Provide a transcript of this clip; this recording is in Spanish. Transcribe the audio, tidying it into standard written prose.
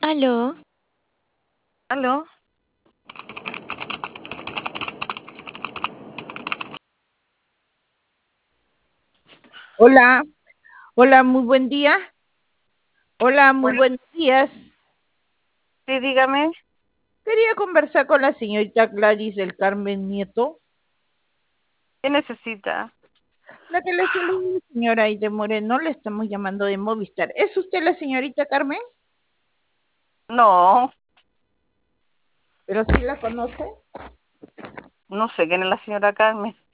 Aló, ¿Aló? Hola, hola, muy buen día. Hola, muy Bueno, buenos días. sí, dígame, Quería conversar con la señorita Gladys del Carmen Nieto, ¿qué necesita? la que le saluda, señora Aide Moreno, le estamos llamando de Movistar. ¿Es usted la señorita Carmen? No, Pero sí la conoce. no sé quién es la señora Carmen.